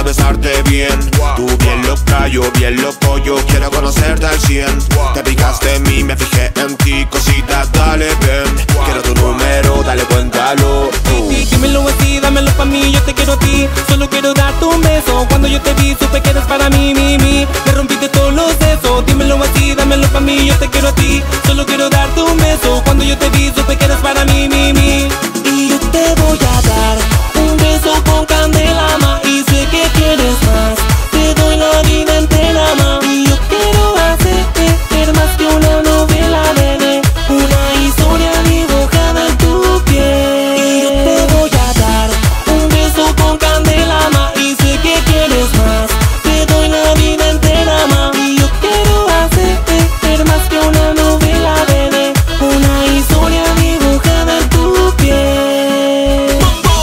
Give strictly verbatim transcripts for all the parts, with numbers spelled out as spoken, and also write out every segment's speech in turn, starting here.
quiero besarte bien. Tú bien loca, yo bien loco, yo quiero conocerte al cien. Te picaste en mí, me fijé en ti, cosita, dale ven. Quiero tu número, dale cuéntalo. uh. Dímelo así, dámelo pa' mí, yo te quiero a ti. Solo quiero darte un beso. Cuando yo te vi, supe que eres para mí, mi, mi. Me rompiste todos los sesos. Dímelo así, dámelo pa' mí, yo te quiero a ti. Solo quiero darte un beso. Cuando yo te vi, supe que eres para mí, mi, mi. Y yo te voy a dar un beso con candela, ma. Y sé que quieres más, te doy la vida entera, ma. Y yo quiero hacerte ver más que una novela, bebé. Una historia dibujada en tu piel. Y yo te voy a dar un beso con candela, ma. Y sé que quieres más, te doy la vida entera, ma. Y yo quiero hacerte ver más que una novela, bebé. Una historia dibujada en tu piel.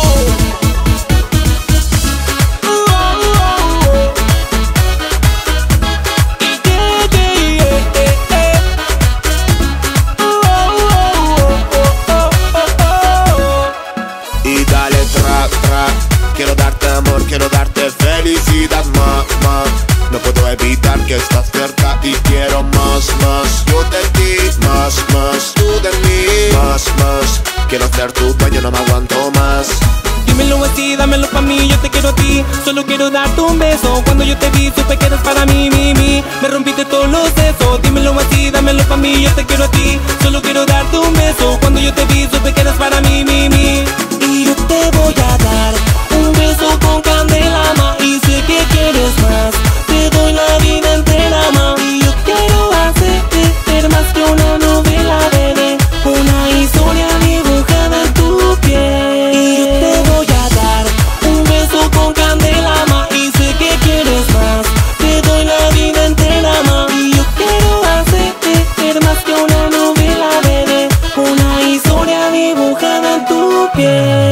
Y dale tra, tra. Quiero darte amor, quiero darte felicidad, ma, ma. No puedo evitar que estás cerca y quiero más, más. Yo de ti, más, más. Tú de mí, más, más. Quiero ser tu dueño, no me aguanto más. Dímelo así, dámelo pa' mí, yo te quiero a ti. Solo quiero darte un beso. Cuando yo te vi, supe que eres para mí, mi, mi. Me rompiste todos los sesos. Dímelo así, dámelo pa' mí, yo te quiero a ti. Solo quiero darte un beso. Cuando yo te vi, supe que eres para mí, mi, mi. Y yo te voy a dar un beso con candela, ma. Y sé que quieres más, te doy la vida entera, ma. Y yo quiero hacerte ver más que una novela, bebé. Una historia dibujada en tu piel. Y yo te voy a dar un beso con candela, ma. Y sé que quieres más, te doy la vida entera, ma. Y yo quiero hacerte ver más que una novela, bebé. Una historia dibujada en tu piel.